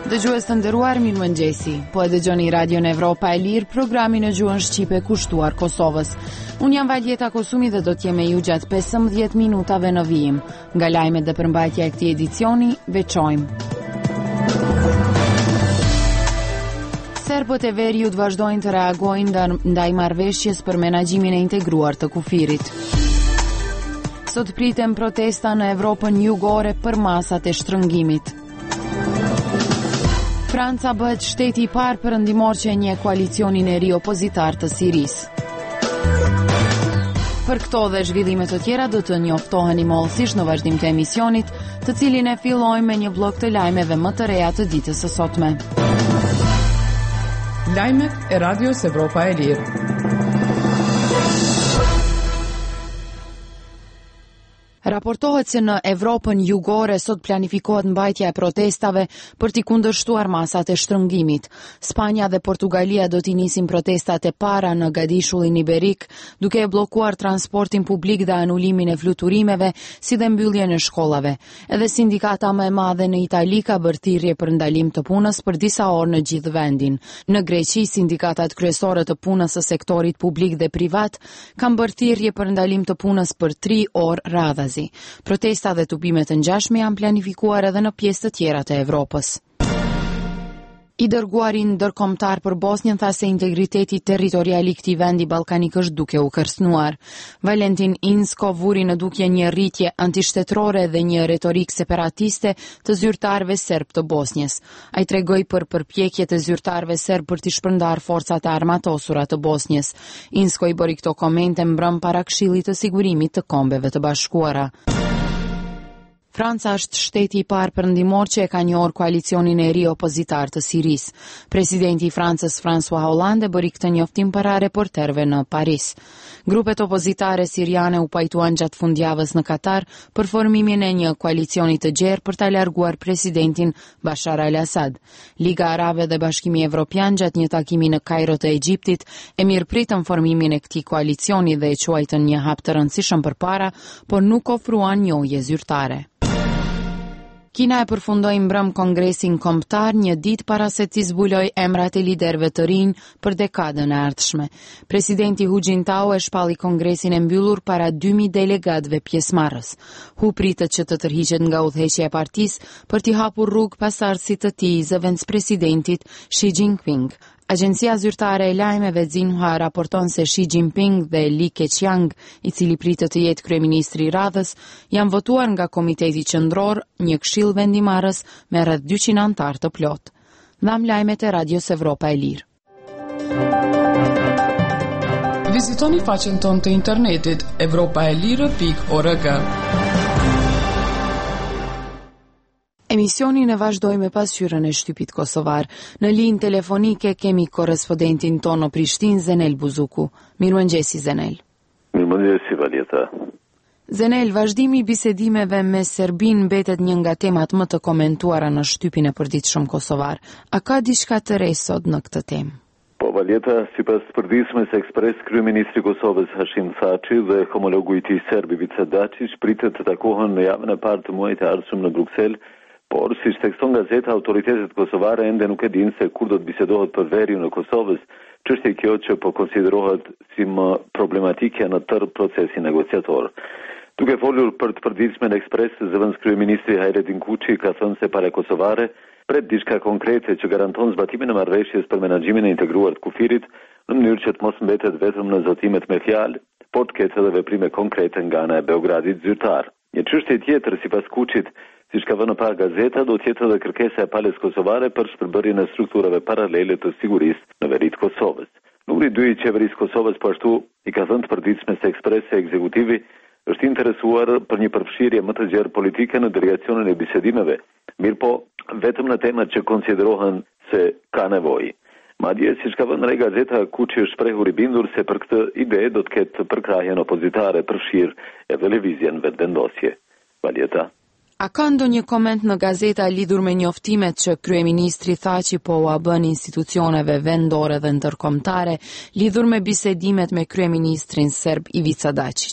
Dëgjues të nderuar, mirëmëngjesi. Po e dëgjoni Radion Evropa e Lirë, programin e gjuhën shqipe kushtuar Kosovës. Unë jam Valjeta Kosumi dhe do t'jem me ju gjatë 15 minutave në vijim. Nga lajmet dhe përmbajtja e këtij edicioni, veçojmë. Serbët e Veriut vazhdojnë të reagojnë ndaj marrëveshjes për menaxhimin e integruar të kufirit. Sot pritem protesta në Evropën jugore për masat e shtrëngimit. Franca bëhet shteti i parë perëndimor që njeh koalicionin e ri opozitar të Sirisë. Për këto dhe zhvillime të tjera do të njoftoheni mollësisht në vazhdim të emisionit, të cilin e fillojmë me një blok të lajmeve më të reja të ditës së sotme. Lajmet e Radios Evropa e Lirë. Raportohet se në Evropën jugore sot planifikohet mbajtja e protestave për t'i kundërshtuar masat e shtrëngimit. Spanja dhe Portugalia do t'i nisin protestat e para në Gadishullin Iberik, duke e bllokuar transportin publik dhe anulimin e fluturimeve, si dhe mbylljen e shkollave. Edhe sindikata më e madhe në Itali ka bërë thirrje për ndalim të punës për disa orë në gjithë vendin. Në Greqi, sindikatat kryesore të punës së sektorit publik dhe privat kanë bërë thirrje për ndalim të punës për 3 orë radhazi. Protesta dhe tubimet të ngjashme janë planifikuar edhe në pjesë të tjera të Evropës. I dërguari ndërkombëtar për Bosnjën tha se integriteti territorial i këtij vendi ballkanik është duke u kërcënuar. Valentin Inzko vuri në dukje një rritje antishtetrore dhe një retorik separatiste të zyrtarëve serb të Bosnjës. Ai tregoi për përpjekjet e zyrtarëve serb për të shpërndarë forcat e armatosura të Bosnjës. Inzko i bëri këto komente mbrëm para Këshillit të Sigurimit të Kombeve të Bashkuara. Franca është shteti i parë perëndimor që e ka njohur koalicionin e ri opozitar të Sirisë. Presidenti i Francës François Hollande bëri këtë njoftim para reporterëve në Paris. Grupet opozitare siriane u pajtuan gjatë fundjavës në Katar për formimin e një koalicioni të gjerë për ta larguar presidentin Bashar al-Assad. Liga Arabe dhe Bashkimi Evropian gjatë një takimi në Kairo të Egjiptit e mirëpritën formimin e këtij koalicioni dhe e quajtën një hap të rëndësishëm përpara, por nuk ofruan njohje zyrtare. Kina e përfundoi mbrëm kongresin kombëtar një ditë para se t'i zbuloj emrat e liderëve të rinj për dekadën e ardhshme. Presidenti Hu Jintao e shpalli kongresin e mbyllur para 2000 delegatëve pjesëmarrës. Hu pritet që të tërhiqet nga udhëheqja e partisë për t'i hapur rrugë pasardhësit të tij, zëvendëspresidentit Xi Jinping. Agjencia zyrtare e lajmeve Xinhua raporton se Xi Jinping dhe Li Keqiang, i cili pritet të jetë kryeministri i radhës, janë votuar nga Komiteti Qendror, një këshill vendimarrës me rreth 200 anëtar të plot. Dham lajmet e Radios Evropa e Lirë. Vizitoni faqen tonë të internetit europaelire.org. Emisionin e vazhdoj me pasqyrën e shtypit kosovar. Në linjë telefonike kemi korrespondentin tonë në Prishtinë, Zenel Buzuku. Mirëmëngjesi, Zenel. Mirëmëngjesi, Valjeta. Zenel, vazhdimi i bisedimeve me Serbinë mbetet një nga temat më të komentuara në shtypin e përditshëm kosovar. A ka diçka të re sot në këtë temë? Po, Valjeta, sipas përditshmës ekspres, kryeministri i Kosovës Hashim Thaçi dhe homologu i tij serb Ivica Dačić pritet të takohen në javën e parë të muajit të ardhshëm në Bruksel. Por, si tekston gazeta, autoritetet kosovare ende nuk e dinë se kur do të bisedohet për veriun në Kosovës, çështje kjo që po konsiderohet si më problematike në tërë procesin negociator. Duke folur për të përditshmen ekspres, zëvendës kryeministri Hajredin Kuçi ka thënë se para kosovare pret diçka konkrete që garanton zbatimin e marrëveshjes për menaxhimin e integruar të kufirit në mënyrë që të mos mbetet vetëm në zotimet me fjalë, por të ketë edhe veprime konkrete nga ana e Beogradit zyrtar. Një çështje tjetër, sipas Kuçit, siç ka vënë pa gazeta, do të jetë edhe kërkesa e palës kosovare për shpërbërjen e strukturave paralele të sigurisë në veri të Kosovës. Numri 2 i qeverisë Kosovës po ashtu i ka thënë të përditshmes ekspres se ekzekutivi është interesuar për një përfshirje më të gjerë politike në delegacionin e bisedimeve, mirëpo vetëm në temat që konsiderohen se ka nevojë. Madje, siç ka vënë re gazeta, Kuçi është shprehur i bindur se për këtë ide do të ketë përkrahjen opozitare përfshirë edhe lëvizjen vetëvendosje. Valjeta. A ka ndonjë koment në gazeta lidhur me njoftimet që kryeministri Thaçi po ua bën institucioneve vendore dhe ndërkombëtare lidhur me bisedimet me kryeministrin serb Ivica Dačić?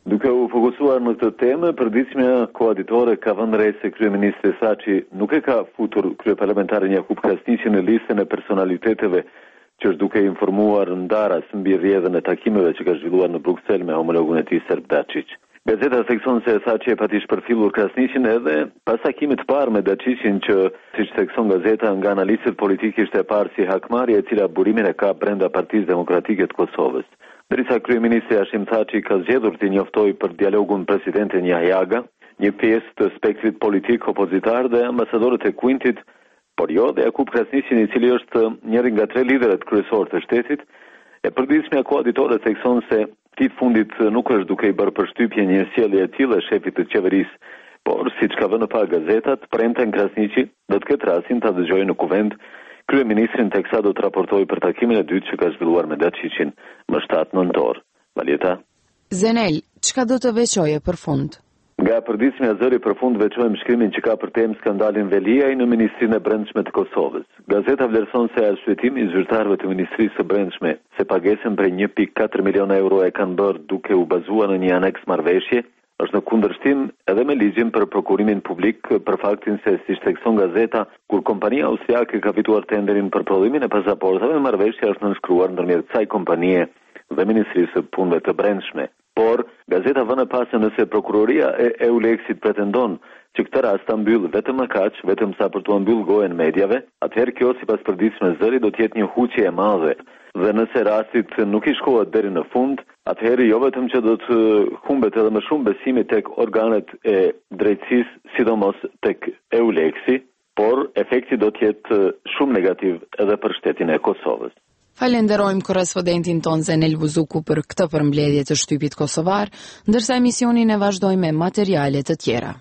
Duke u fokusuar në këtë temë, përditshmja koalitore ka vënë re se kryeministri Saçi nuk e ka futur kryeparlamentarin Jakub Krasniqin në listën e personaliteteve që është duke informuar ndaras mbi rrjedhën e takimeve që ka zhvilluar në Bruksel me homologun e tij Serb Dačić. Gazeta thekson se Saçi e pati shpërfillur Krasniqin edhe pas takimit të parë me Dačićin që, siç thekson gazeta, nga analistët politikë ishte e parë si hakmarrje e cila burimin e ka brenda Partisë Demokratike të Kosovës. Ndërsa kryeministri Hashim Thaçi ka zgjedhur të njoftojë për dialogun presidentin Yajaga, një pjesë të spektrit politik opozitar dhe ambasadorët e Kuintit, por jo dhe Jakub Krasniqin, i cili është njëri nga 3 liderët kryesorë të shtetit. E përditshmja koalitore thekson se ditë fundit nuk është duke i bërë përshtypje një sjellje e tillë shefit të qeverisë, por siç ka vënë pa gazetat, premten Krasniqi do të ketë rastin ta dëgjojë në kuvent kryeministrin teksa do të raportojë për takimin e dytë që ka zhvilluar me Dačićin më 7 nëntor. Valjeta. Zenel, çka do të veçoje për fund? Nga përditshmja zëri për fund veçojmë shkrimin që ka për temë skandalin Veliaj në Ministrinë e Brendshme të Kosovës. Gazeta vlerëson se arsyetimi i zyrtarëve të Ministrisë së Brendshme se pagesën prej 1.4 milion euro e kanë bërë duke u bazuar në një aneks marrëveshje është në kundërshtim edhe me ligjin për prokurimin publik, për faktin se, siç thekson gazeta, kur kompania austriake ka fituar tenderin për prodhimin e pasaportave, marrëveshja është nënshkruar ndërmjet kësaj kompanie dhe Ministrisë së Punëve të Brendshme. Por gazeta vënë pas se nëse prokuroria e EULEX-it pretendon që këtë rast ta mbyll vetëm më kaq, vetëm sa për t'u mbyll gojën mediave, atëherë kjo sipas përditshme zëri do të jetë një huqje e madhe. Dhe nëse rastit nuk i shkohet deri në fund, atëherë jo vetëm që do të humbet edhe më shumë besimi tek organet e drejtësisë, sidomos tek EULEX-i, por efekti do të jetë shumë negativ edhe për shtetin e Kosovës. Falenderojmë korrespondentin ton Zenel Buzuku për këtë përmbledhje të shtypit kosovar, ndërsa emisionin e vazhdojmë me materiale të tjera.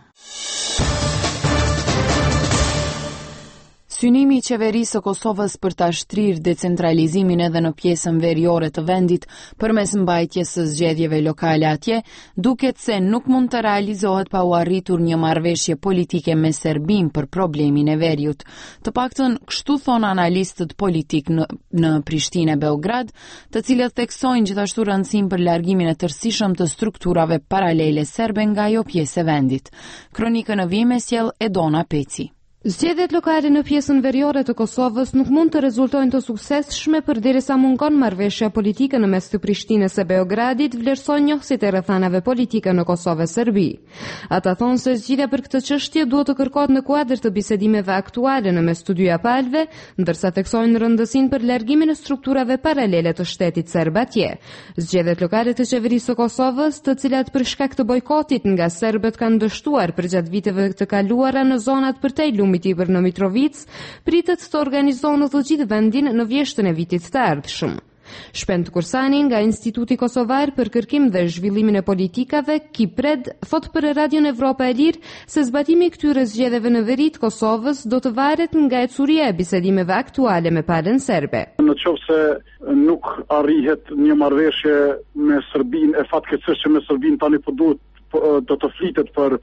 Synimi i qeverisë së Kosovës për ta shtrirë decentralizimin edhe në pjesën veriore të vendit përmes mbajtjes së zgjedhjeve lokale atje, duket se nuk mund të realizohet pa u arritur një marrëveshje politike me Serbinë për problemin e veriut. Të paktën kështu thon analistët politik në Prishtinë e Beograd, të cilët theksojnë gjithashtu rëndësinë për largimin e tërësishëm të strukturave paralele serbe nga ajo pjesë e vendit. Kronikën në vime sjell Edona Peci. Zgjedhjet lokale në pjesën veriore të Kosovës nuk mund të rezultojnë të suksesshme përderisa mungon marrëveshja politike në mes të Prishtinës e Beogradit, vlerësojnë njohësit e rrethanave politike në Kosovë e Serbi. Ata thonë se zgjidhja për këtë çështje duhet të kërkohet në kuadër të bisedimeve aktuale në mes të dy palëve, ndërsa theksojnë rëndësinë për largimin e strukturave paralele të shtetit serb atje. Zgjedhjet lokale të qeverisë së Kosovës, të cilat për shkak të bojkotit nga serbët kanë dështuar përgjatë viteve të kaluara në zonat përtej për në Mitrovic, pritet të organizohen në të gjithë vendin në vjeshtën e vitit të ardhshëm. Shpend Kursani nga Instituti Kosovar për kërkim dhe zhvillimin e politikave, Kipred, thot për Radion Evropa e Lirë se zbatimi i këtyre zgjedhjeve në veri të Kosovës do të varet nga ecuria e bisedimeve aktuale me palën serbe. Në qoftë se nuk arrihet një marrëveshje me Serbinë, e fatkeqësisht që me Serbinë tani po duhet do të flitet për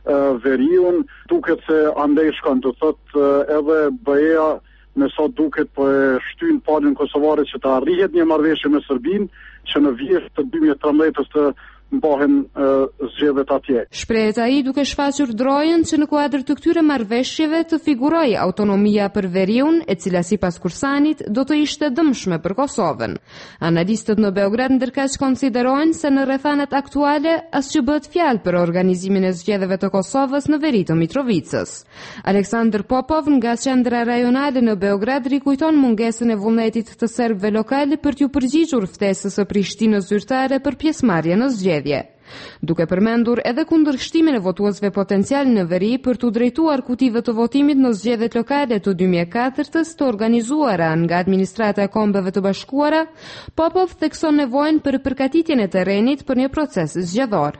veriun, duket se andej shkon, të thot edhe BE-ja me sa duket po e shtyn palën kosovare që të arrihet një marrëveshje me Serbinë që në vjesht të 2013 të mbahen zgjedhjet atje. Shprehet ai duke shfaqur drojën që në kuadër të këtyre marrëveshjeve të figurojë autonomia për veriun, e cila sipas Kursanit do të ishte dëmshme për Kosovën. Analistët në Beograd ndërkaq konsiderojnë se në rrethanat aktuale asgjë bëhet fjalë për organizimin e zgjedhjeve të Kosovës në veri të Mitrovicës. Aleksandr Popov nga qendra rajonale në Beograd rikujton mungesën e vullnetit të serbëve lokal për t'u përgjigjur ftesës së Prishtinës zyrtare për pjesëmarrje në zgjedhje. Duke përmendur edhe kundërshtimin e votuesve potencial në veri për t'u drejtuar kutive të votimit në zgjedhjet lokale të 2004-s të organizuara nga administrata e Kombeve të Bashkuara, Popov thekson nevojën për përgatitjen e terrenit për një proces zgjedhor.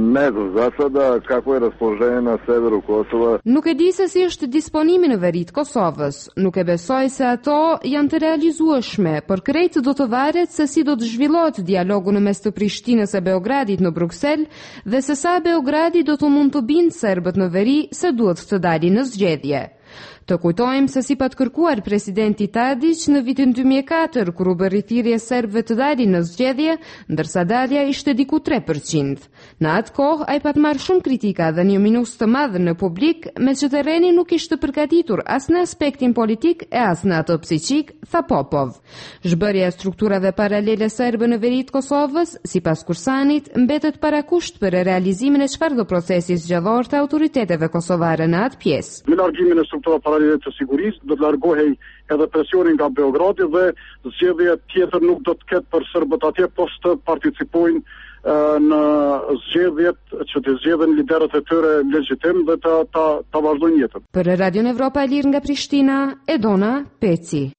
Nuk e di se si është disponimi në veri të Kosovës. Nuk e besoj se ato janë të realizueshme, por krejt do të varet se si do të zhvillohet dialogu në mes të Prishtinës e Beogradit në Bruksel dhe se sa Beogradi do të mund të bindë serbët në veri se duhet të dalin në zgjedhje. Të kujtojmë se si pat kërkuar presidenti Tadić në vitin 2004, kur u bë rrithirje serbëve të dalin në zgjedhje, ndërsa dalja ishte diku 3%. Në atë kohë, ai pat marrë shumë kritika dhe një minus të madh në publik, me që terreni nuk ishte përgatitur as në aspektin politik e as në atë psiqik, tha Popov. Zhbërja e strukturave paralele serbe në veri të Kosovës, sipas Kursanit, mbetet parakusht për realizimin e çfarëdo procesi zgjedhor të autoriteteve kosovare në atë pjesë. Me largimin e strukturave paralele të sigurisë do të largohej edhe presioni nga Beogradi dhe zgjedhje tjetër nuk do të ketë për serbët atje, post të participojnë në zgjedhjet që të zgjedhin liderët e tyre legjitim dhe ta vazhdojnë jetën. Për Radion Evropa e Lirë nga Prishtina, Edona Peci.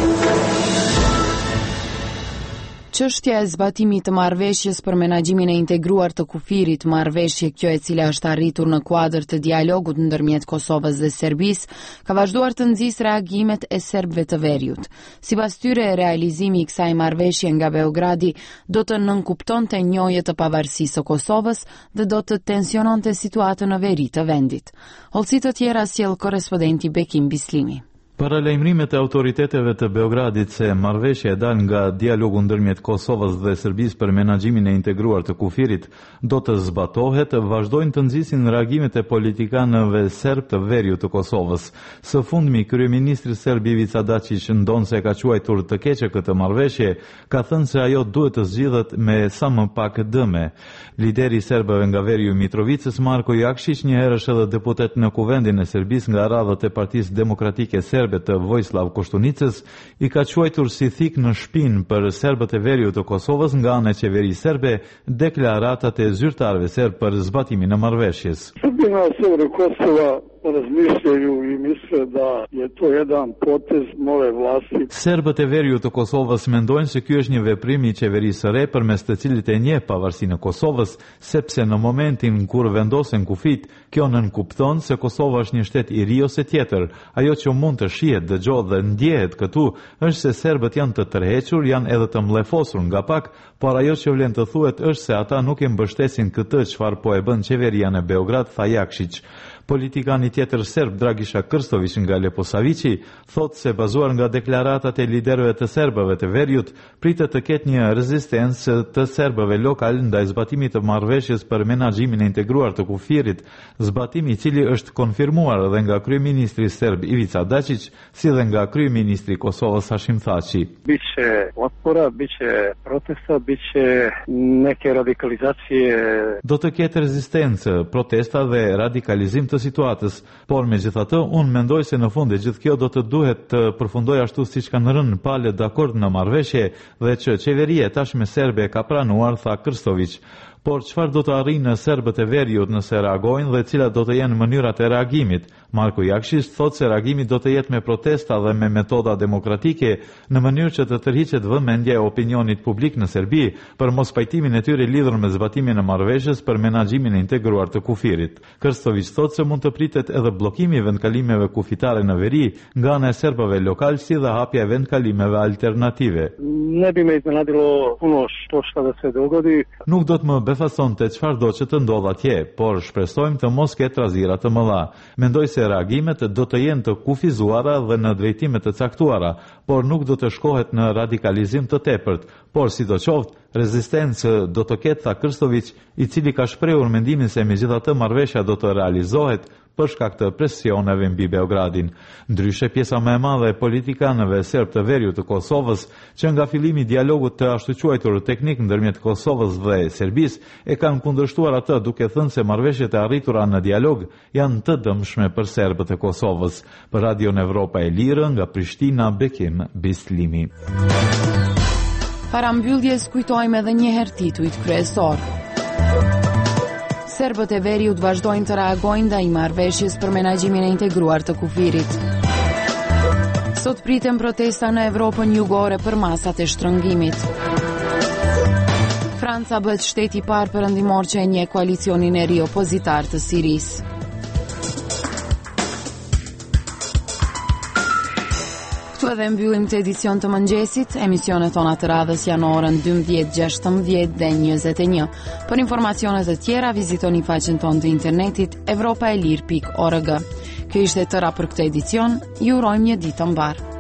Çështja e zbatimit të marrëveshjes për menaxhimin e integruar të kufirit, marrëveshje kjo e cila është arritur në kuadër të dialogut ndërmjet Kosovës dhe Serbisë, ka vazhduar të nxjisë reagimet e serbëve të veriut. Sipas tyre, realizimi i kësaj marrëveshje nga Beogradi do të nënkuptonte njojë të pavarësisë së Kosovës dhe do të tensiononte situatën në veri të vendit. Hollësi të tjera sjell korrespondenti Bekim Bislimi. Paralajmërimet e autoriteteve të Beogradit se marrëveshja e dal nga dialogu ndërmjet Kosovës dhe Serbisë për menaxhimin e integruar të kufirit do të zbatohet, vazhdojnë të nxisin reagimet e politikanëve serb të veriut të Kosovës. Së fundmi, kryeministri serb Ivica Dačić, ndonse ka quajtur të keqe këtë marrëveshje, ka thënë se ajo duhet të zgjidhet me sa më pak dëme. Lideri i serbëve nga veriu Mitrovicës, Marko Jakšić, një herësh edhe deputet në kuvendin e Serbisë nga radhët e Partisë Demokratike Serbe të Vojislav Koštunicës, i ka quajtur si thik në shpinë për serbët e veriut të Kosovës nga ana e qeverisë serbe deklaratat e zyrtarëve serb për zbatimin e marrëveshjes. Kosova razmišljaju i misle da je to jedan potez nove vlasti. Serbët e veriut të Kosovës mendojnë se ky është një veprim i qeverisë së re përmes të cilit e njeh pavarësinë e Kosovës, sepse në momentin kur vendosen kufit, kjo nënkupton se Kosova është një shtet i ri ose tjetër. Ajo që mund të shihet, dëgjohet dhe ndjehet këtu është se serbët janë të tërhequr, janë edhe të mllefosur nga pak, por ajo që vlen të thuhet është se ata nuk e mbështesin këtë çfarë po e bën qeveria në Beograd, tha Jakšić. Politikani tjetër serb Dragisha Krstović nga Leposavići thot se bazuar nga deklaratat e liderëve të serbëve të veriut, pritet të ketë një rezistencë të serbëve lokal ndaj zbatimit të marrëveshjes për menaxhimin e integruar të kufirit, zbatimi i cili është konfirmuar edhe nga kryeministri serb Ivica Dačić, si dhe nga kryeministri i Kosovës Hashim Thaçi. Biće otpora, biće protesta, biće neke radikalizacije. Do të ketë rezistencë, protesta dhe radikalizim të situatës, por megjithatë unë mendoj se në fund e gjithë kjo do të duhet të përfundoj ashtu siç kanë rënë palët dakord në marrëveshje dhe që qeveria tashme serbe ka pranuar, tha Krstović. Por çfarë do të arrijnë serbët e veriut nëse reagojnë dhe cilat do të jenë mënyrat e reagimit? Marko Jakšić thotë se reagimi do të jetë me protesta dhe me metoda demokratike në mënyrë që të tërhiqet vëmendja e opinionit publik në Serbi për mospajtimin e tyre lidhur me zbatimin e marrëveshjes për menaxhimin e integruar të kufirit. Krstović thotë se mund të pritet edhe bllokimi i vendkalimeve kufitare në veri nga ana e serbëve lokal, si dhe hapja e vendkalimeve alternative. Ne bi me iznenadilo puno što da se dogodi. Nuk do të më befasonte çfarë do që të ndodh atje, por shpresojmë të mos ketë razira të mëdha. Mendoj se reagimet do të jenë të kufizuara dhe në drejtime të caktuara, por nuk do të shkohet në radikalizim të tepërt, por sidoqoftë rezistencë do të ketë, tha Krstović, i cili ka shprehur mendimin se megjithatë marrëveshja do të realizohet për shkak të presioneve mbi Beogradin. Ndryshe, pjesa më e madhe e politikanëve serb të veriut të Kosovës, që nga fillimi i dialogut të ashtu quajtur teknik ndërmjet Kosovës dhe Serbisë, e kanë kundërshtuar atë, duke thënë se marrëveshjet e arritura në dialog janë të dëmshme për serbët e Kosovës. Për Radion Evropa e Lirë, nga Prishtina, Bekim Bislimi. Para mbylljes kujtojmë edhe një herë titujt kryesor. Serbët e veriut vazhdojnë të reagojnë ndaj marrëveshjes për menaxhimin e integruar të kufirit. Sot priten protesta në Evropën jugore për masat e shtrëngimit. Franca bëhet shteti i parë perëndimor që e njeh koalicionin e ri opozitar të Sirisë. Këtu edhe mbyllim të edicion të mëngjesit. Emisionet tona të radhës janë orën 12, 16 dhe 21. Për informacionet të tjera, vizitoni faqen tonë të internetit evropaelir.org. Kjo ishte tëra për këtë edicion, ju urojmë një ditë të mbar.